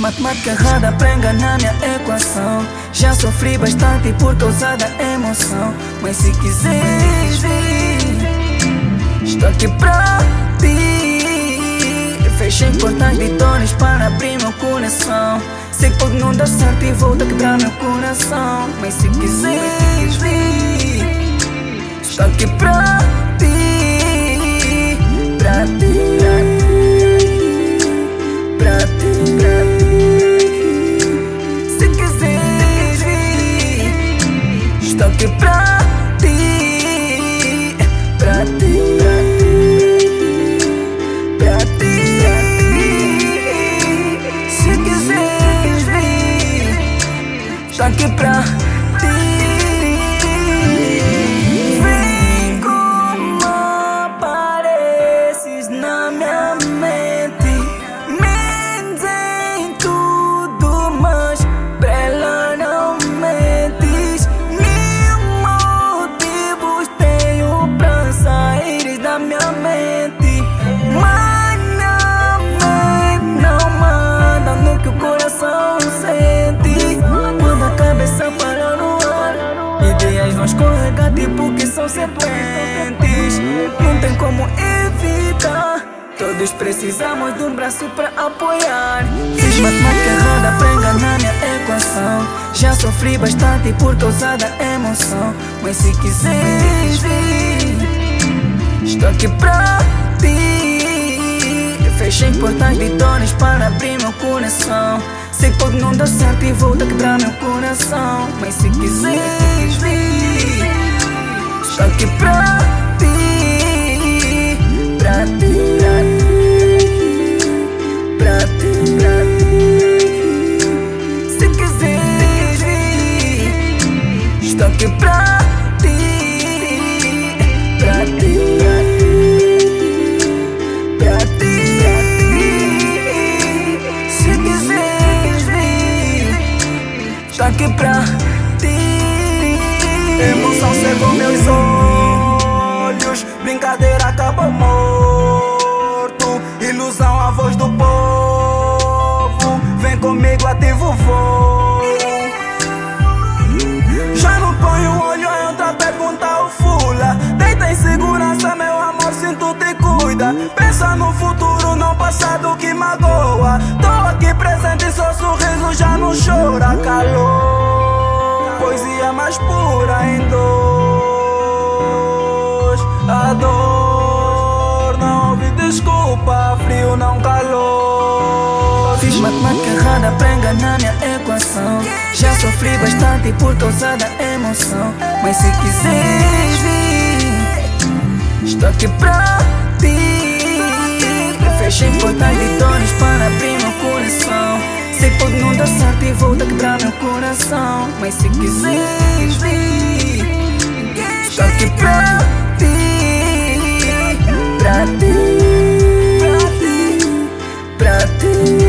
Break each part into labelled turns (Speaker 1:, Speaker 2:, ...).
Speaker 1: matemática errada pra enganar minha equação. Já sofri bastante por causa da emoção. Mas se quiseres vir, estou aqui pra ti. Fechei portais de dores para abrir meu coração. Sei que pode não dar certo e volta a quebrar meu coração. Mas se quiseres vir, estou aqui pra ti. Pra ti, pra ti, pra ti. Se quiseres vir, estou aqui pra ti. Pra ti, pra ti. Se quiseres vir, estou aqui pra ti. Vem como apareces na minha mente. Mentes em tudo, mas pra ela não mentes. Mil motivos tenho pra sair da minha mente. Mas não manda no que o coração sente. Quando a cabeça para no ar, ideias vão escorregar tipo que são serpentes. Não tem como evitar, todos precisamos de um braço pra apoiar. Fiz matemática errada pra enganar minha equação. Já sofri bastante por causa da emoção. Mas se quiseres vir, estou aqui pra ti. Fechei portais de dores para abrir meu coração. Sei que pode não dar certo e volta a quebrar meu coração. Mas se quiseres vir, estou aqui pra ti. Pra ti, pra ti, pra ti. Se quiseres vir, estou aqui pra ti. Pra ti, pra ti. Se quiseres vir, estou aqui pra ti. Emoção cegou meus olhos, brincadeira acabou morto. Ilusão, a voz do povo, vem comigo, ativa o voo. Já não ponho o olho em outra pergunta ou fula. Deita em segurança, meu amor, sinto te cuida. Pensa no futuro, não passado que magoa. Tô aqui presente, seu sorriso já não chora. Calor, poesia mais pura em dois. A dor não houve desculpa, frio não calor. Fiz matemática errada pra enganar minha equação. Já sofri bastante por causa da emoção. Mas se quiseres vir, estou aqui pra ti. Fechei portais de dores para abrir meu coração. Sei que pode não dar certo e volta a quebrar meu coração. Mas se quiseres vir, estou aqui pra ti. Pra ti, pra ti.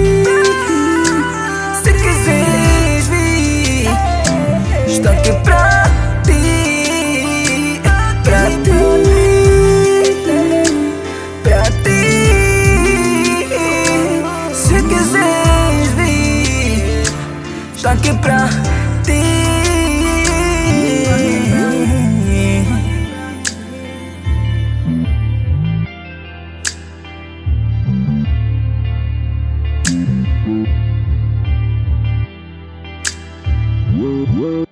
Speaker 1: Se quiseres vir, estou aqui pra ti. Pra ti, pra ti. Se quiseres vir, estou aqui pra ti.
Speaker 2: Whoa.